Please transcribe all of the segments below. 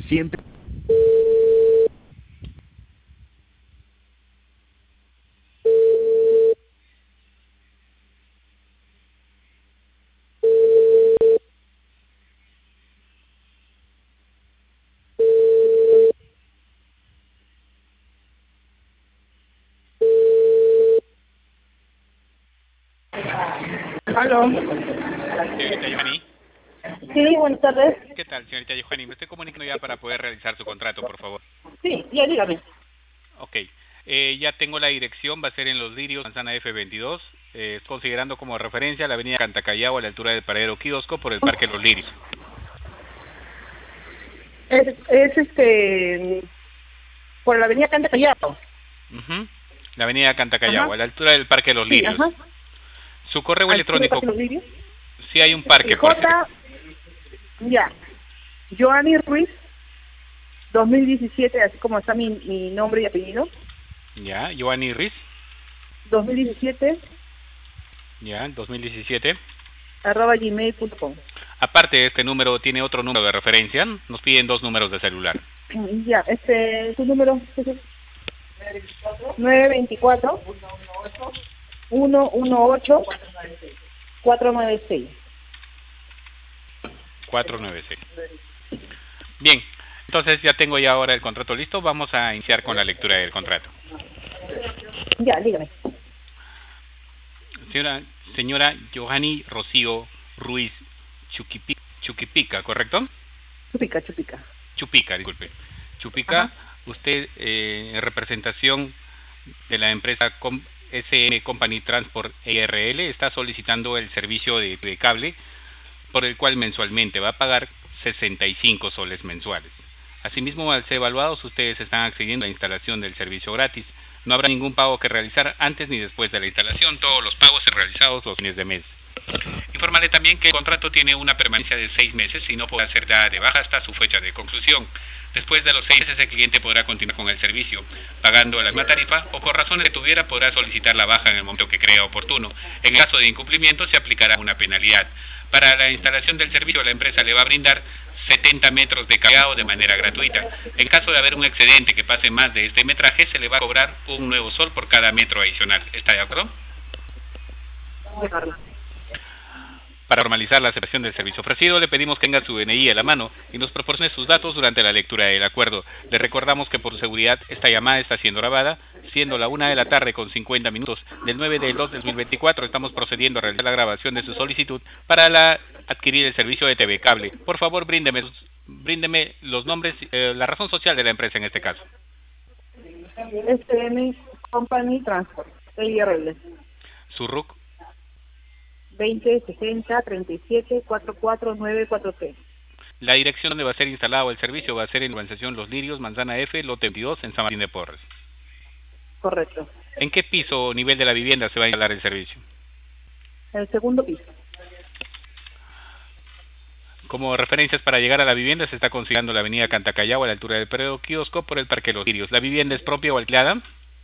Siempre. Aló. Señorita Johanny. Sí, buenas tardes. ¿Qué tal, señorita Johanny? Me estoy comunicando ya para poder realizar su contrato, por favor. Sí, ya dígame. Ok. Ya tengo la dirección, va a ser en Los Lirios, Manzana F22, considerando como referencia la avenida Cantacallao a la altura del paradero Kiosco por el Parque Los Lirios. Es por la avenida Canta Callao. La avenida Cantacallao, Ajá. a la altura del Parque Los Sí, Lirios. ajá. Su correo ¿Al sur de electrónico, Parque Los Lirios? si hay un parque, por cierto. Ya. Joanny Ruiz, 2017, así como está mi nombre y apellido. Ya, Johanny Riz. 2017, Ya, 2017. @gmail.com. Aparte de este número, ¿tiene otro número de referencia? Nos piden 2 números de celular. Ya, tu número es 924 118 496. 496. Bien, entonces ya tengo ya ahora el contrato listo. Vamos a iniciar con la lectura del contrato. Ya, dígame. Señora Johanny Rocío Ruiz Chuquipica, ¿correcto? Chupica. Chupica, disculpe. Chupica, Ajá. usted en representación de la empresa SM Company Transport ERL está solicitando el servicio de cable por el cual mensualmente va a pagar 65 soles mensuales. Asimismo, al ser evaluados, ustedes están accediendo a la instalación del servicio gratis. No habrá ningún pago que realizar antes ni después de la instalación. Todos los pagos serán realizados los fines de mes. Informarle también que el contrato tiene una permanencia de 6 meses y no podrá ser dada de baja hasta su fecha de conclusión. Después de los 6 meses, el cliente podrá continuar con el servicio, pagando la misma tarifa o por razones que tuviera podrá solicitar la baja en el momento que crea oportuno. En caso de incumplimiento, se aplicará una penalidad. Para la instalación del servicio, la empresa le va a brindar 70 metros de cableado de manera gratuita. En caso de haber un excedente que pase más de este metraje, se le va a cobrar un nuevo sol por cada metro adicional. ¿Está de acuerdo? Para formalizar la aceptación del servicio ofrecido, le pedimos que tenga su DNI a la mano y nos proporcione sus datos durante la lectura del acuerdo. Le recordamos que por seguridad esta llamada está siendo grabada, siendo la 1:50 p.m. del 9 del 2 del 2024. Estamos procediendo a realizar la grabación de su solicitud para adquirir el servicio de TV Cable. Por favor, bríndeme los nombres, la razón social de la empresa en este caso. SM Company Transport, ERL. Su RUC. 2060-37-44943. La dirección donde va a ser instalado el servicio va a ser en la urbanización Los Lirios, Manzana F, lote 22, en San Martín de Porres. Correcto. ¿En qué piso o nivel de la vivienda se va a instalar el servicio? El segundo piso. Como referencias para llegar a la vivienda se está considerando la avenida Cantacallao a la altura del paradero Kiosco por el Parque Los Lirios. ¿La vivienda es propia o alquilada?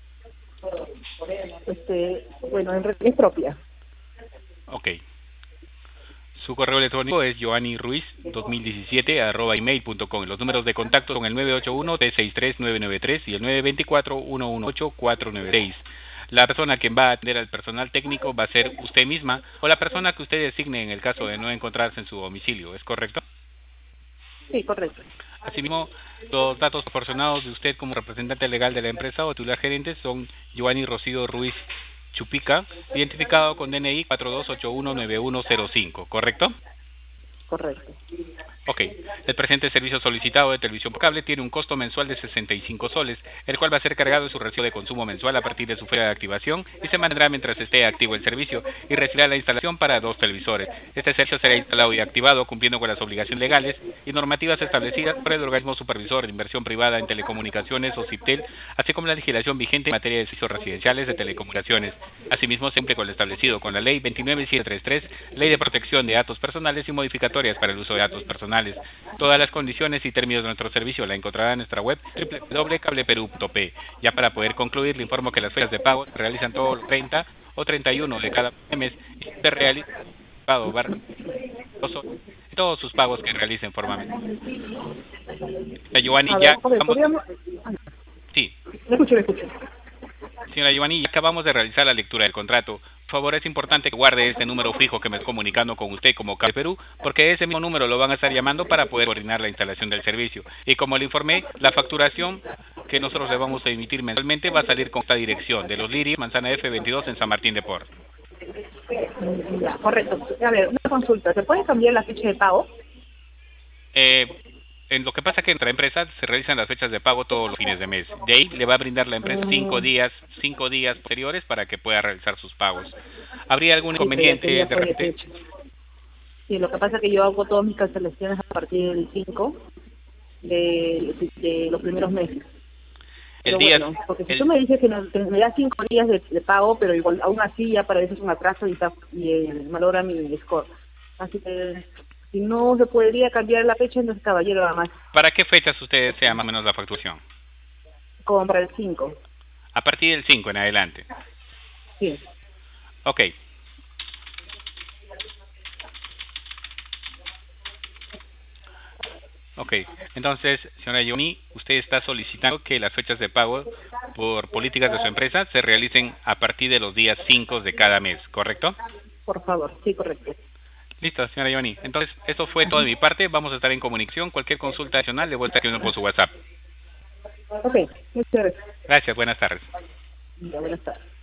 Bueno, en realidad es propia. Ok. Su correo electrónico es johannyruiz2017@email.com. Los números de contacto son el 981-363-993 y el 924-118-496. La persona que va a atender al personal técnico va a ser usted misma o la persona que usted designe en el caso de no encontrarse en su domicilio. ¿Es correcto? Sí, correcto. Asimismo, los datos proporcionados de usted como representante legal de la empresa o titular gerente son Johanny Rocío Ruiz Chupica, identificado con DNI 42819105, ¿correcto? Correcto. Ok. El presente servicio solicitado de televisión por cable tiene un costo mensual de 65 soles, el cual va a ser cargado de su recibo de consumo mensual a partir de su fecha de activación y se mantendrá mientras esté activo el servicio y recibirá la instalación para 2 televisores. Este servicio será instalado y activado cumpliendo con las obligaciones legales y normativas establecidas por el organismo supervisor de inversión privada en telecomunicaciones o CIPTEL, así como la legislación vigente en materia de servicios residenciales de telecomunicaciones. Asimismo, siempre con lo establecido con la Ley 29733, Ley de Protección de Datos Personales y modificatorias para el uso de datos personales. Todas las condiciones y términos de nuestro servicio la encontrará en nuestra web www.cableperu.p. Ya para poder concluir, le informo que las fechas de pago se realizan todos los 30 o 31 de cada mes y se realiza pago todos sus pagos que realicen formalmente. La Giovanni, A ya ver, joven, acabamos, podríamos... sí, Me escucho, me escucho. señora Giovanni, ya acabamos de realizar la lectura del contrato. Por favor, es importante que guarde este número fijo que me estoy comunicando con usted como Cable Perú, porque ese mismo número lo van a estar llamando para poder coordinar la instalación del servicio. Y como le informé, la facturación que nosotros le vamos a emitir mensualmente va a salir con esta dirección de Los Lirios, Manzana F22 en San Martín de Porres. Ya, correcto. A ver, una consulta. ¿Se puede cambiar la fecha de pago? En lo que pasa es que en nuestra empresa se realizan las fechas de pago todos los fines de mes. De ahí le va a brindar la empresa Mm, 5 días posteriores para que pueda realizar sus pagos. ¿Habría algún sí, pero ya inconveniente sería de por repente? fecha. Sí, lo que pasa es que yo hago todas mis cancelaciones a partir del 5 de los primeros meses. El Pero día, bueno, porque si tú el, me dices que me das 5 días de pago, pero igual aún así ya para eso es un atraso y malogra mi score. Así que si no se podría cambiar la fecha, entonces caballero nada más, ¿Para qué fechas usted desea más o menos la facturación? como para el 5. A partir del 5 en adelante. Sí. Ok. Ok, entonces, señora Yoni, usted está solicitando que las fechas de pago por políticas de su empresa se realicen a partir de los días 5 de cada mes, ¿correcto? Por favor, sí, correcto. Listo, señora Yoni. Entonces, eso fue todo de Ajá. mi parte. Vamos a estar en comunicación. Cualquier consulta adicional le voy a estar escribiendo por su WhatsApp. Ok, muchas gracias. Gracias, buenas tardes. Ya, buenas tardes.